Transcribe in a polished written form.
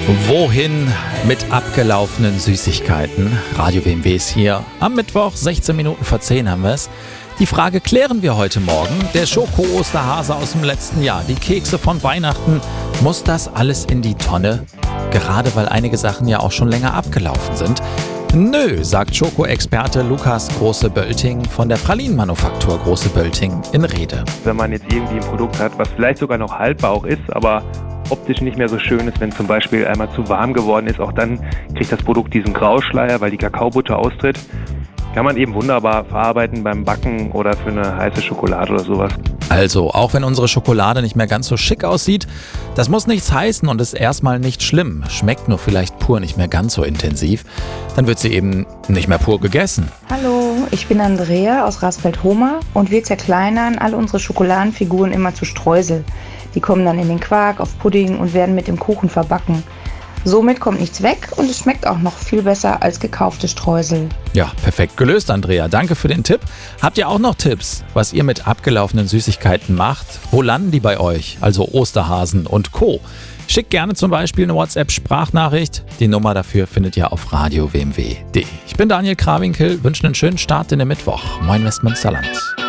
Wohin mit abgelaufenen Süßigkeiten? Radio WMW ist hier. Am Mittwoch, 16 Minuten vor 10 haben wir es. Die Frage klären wir heute Morgen. Der Schoko-Osterhase aus dem letzten Jahr, die Kekse von Weihnachten. Muss das alles in die Tonne? Gerade weil einige Sachen ja auch schon länger abgelaufen sind. Nö, sagt Schoko-Experte Lukas Große-Bölting von der Pralinenmanufaktur Große-Bölting in Rede. Wenn man jetzt irgendwie ein Produkt hat, was vielleicht sogar noch haltbar auch ist, aber optisch nicht mehr so schön ist, wenn zum Beispiel einmal zu warm geworden ist, auch dann kriegt das Produkt diesen Grauschleier, weil die Kakaobutter austritt. Kann man eben wunderbar verarbeiten beim Backen oder für eine heiße Schokolade oder sowas. Also, auch wenn unsere Schokolade nicht mehr ganz so schick aussieht, das muss nichts heißen und ist erstmal nicht schlimm. Schmeckt nur vielleicht pur nicht mehr ganz so intensiv. Dann wird sie eben nicht mehr pur gegessen. Hallo, ich bin Andrea aus Rasfeld-Homer und wir zerkleinern alle unsere Schokoladenfiguren immer zu Streusel. Die kommen dann in den Quark, auf Pudding und werden mit dem Kuchen verbacken. Somit kommt nichts weg und es schmeckt auch noch viel besser als gekaufte Streusel. Ja, perfekt gelöst, Andrea. Danke für den Tipp. Habt ihr auch noch Tipps, was ihr mit abgelaufenen Süßigkeiten macht? Wo landen die bei euch? Also Osterhasen und Co. Schickt gerne zum Beispiel eine WhatsApp-Sprachnachricht. Die Nummer dafür findet ihr auf radiowmw.de. Ich bin Daniel Krawinkel, wünsche einen schönen Start in den Mittwoch. Moin Westmünsterland.